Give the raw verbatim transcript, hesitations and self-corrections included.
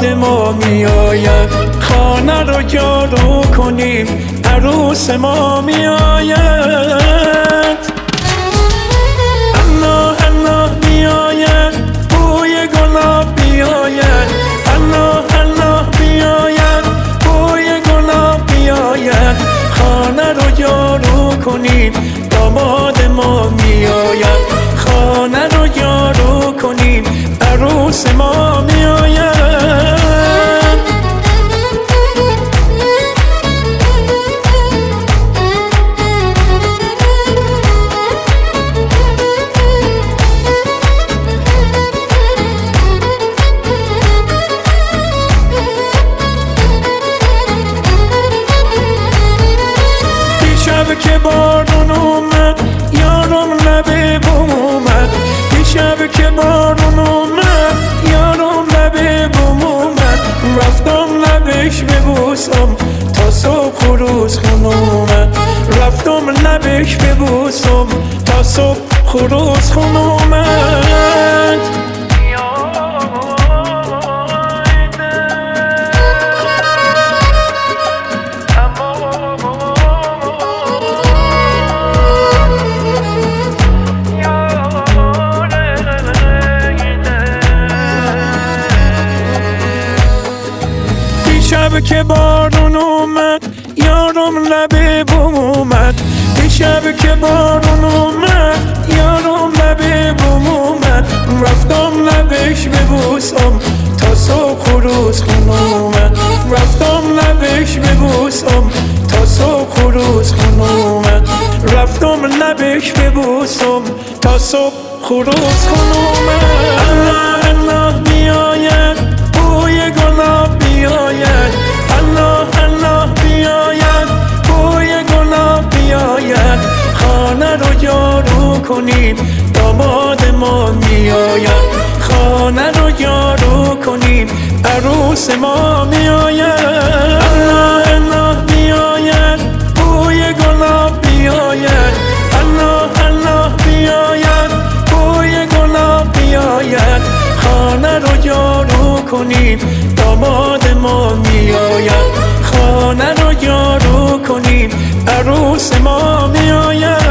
داماد ما میآید، خانه رو جارو کنیم عروس ما میآید. انا انا میآید بوی گلاب میآید، انا انا میآید بوی گلاب میآید، خانه رو جارو کنیم داماد ما میآید، خانه رو جارو کنیم عروس ما میآید. دیشب که بارون اومد یارم لبه بوم اومد، دیشب که بارون اومد یارم لبه بوم اومد، رفتم لبش ببوسم تا صبح روز خون اومد، رفتم لبش ببوسم تا صبح روز خون اومد. دیشب که بارون اومد یارم لبه بوم اومد، دیشب که بارون اومد یارم لبه بوم اومد، رفتم لبش ببوسم تا صبح روز خون اومد، رفتم لبش ببوسم تا صبح روز خون اومد، رفتم لبش ببوسم تا صبح روز خون اومد. الله الله میآید بوی گلاب میآید، الله الله میآید بوی گلاب میآید، خانه رو جارو کنیم داماد ما میآید، خانه رو جارو کنیم عروس ما میآید. الله الله میآید بوی گلاب میآید، الله الله میآید بوی گلاب میآید، خانه رو جارو کنیم داماد ما میآید، خانه رو جارو کنیم عروس ما میآید.